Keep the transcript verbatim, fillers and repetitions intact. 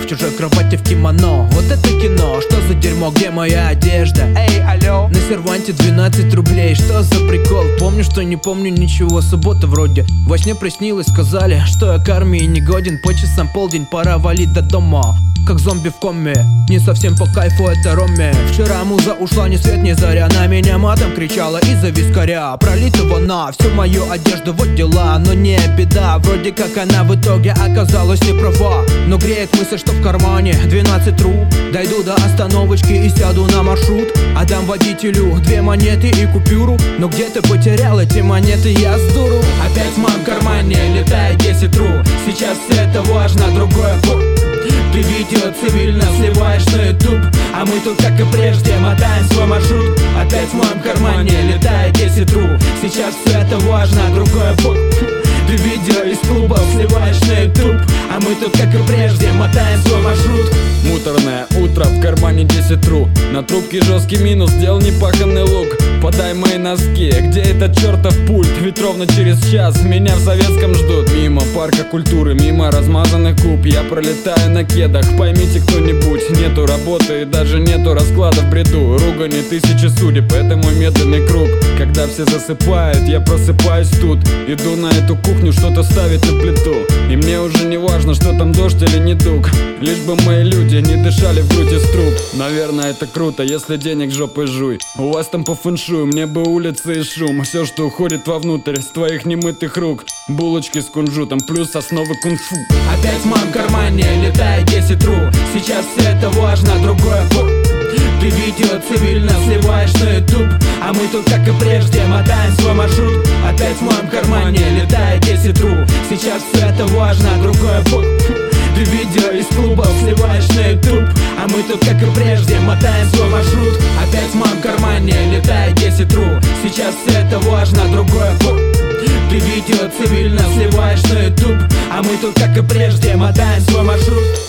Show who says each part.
Speaker 1: чужой кровати в кимоно. Вот это кино, что за дерьмо, где моя одежда? Эй, алло, на серванте двенадцать рублей, что за прикол? Помню, что не помню ничего, суббота вроде. Во сне приснилось, сказали, что я к армии не годен. По часам полдень, пора валить до дома, как зомби в коме. Не совсем по кайфу это Роме. Вчера муза ушла, ни свет ни заря. На меня матом кричала из-за вискаря. Пролитого на всю мою одежду, вот дела. Но не беда, вроде как она в итоге оказалась не права. Но греет мысль, что в кармане двенадцать ру. Дойду до остановочки и сяду на маршрут. Отдам водителю две монеты и купюру. Но где ты потерял эти монеты, я с дуру. Опять в моем кармане летает десять ру. Сейчас все это важно, другое фу. Ты видео цивильно сливаешь на ютуб, а мы тут, как и прежде, мотаем свой маршрут. Опять в моем кармане летает десять ру. Сейчас все это важно, другое фу. Ты видео из клубов сливаешь на ютуб, а мы тут, как и прежде, мотаем свой маршрут.
Speaker 2: Муторное утро, в кармане десять ру. На трубке жесткий минус, делал непаханный лук. Подай мои носки, где этот чертов пульт? Ведь ровно через час меня в Советском ждут. Мимо парка культуры, мимо размазанных губ я пролетаю на кедах. Поймите кто-нибудь, нету работы и даже нету расклада в бреду. Ругани тысячи судеб, это мой медленный круг. Когда все засыпают, я просыпаюсь тут. Иду на эту кухню что-то ставить на плиту. И мне уже не важно, что там дождь или недуг. Лишь бы мои люди не дышали в грудь из труб. Наверное, это круто, если денег жопой жуй. У вас там по фэншую, мне бы улицы и шум. Все, что уходит вовнутрь с твоих немытых рук. Булочки с кунжутом плюс основы кунг-фу.
Speaker 1: Опять в моем кармане летает десять ру. Сейчас все это важно, другое фу. Ты видео цивильно сливаешь на ютуб, а мы тут, как и прежде, мотаем свой маршрут. Опять в моем кармане летает десять ру. Сейчас все это важно, другое фу. Ты видео из клубов сливаешь на ютуб, а мы тут, как и прежде, мотаем свой маршрут. Опять в моем кармане летает десять ру. Сейчас все это важно, другое фу. Ты видео цивильно сливаешь на ютуб, а мы тут, как и прежде, мотаем свой маршрут.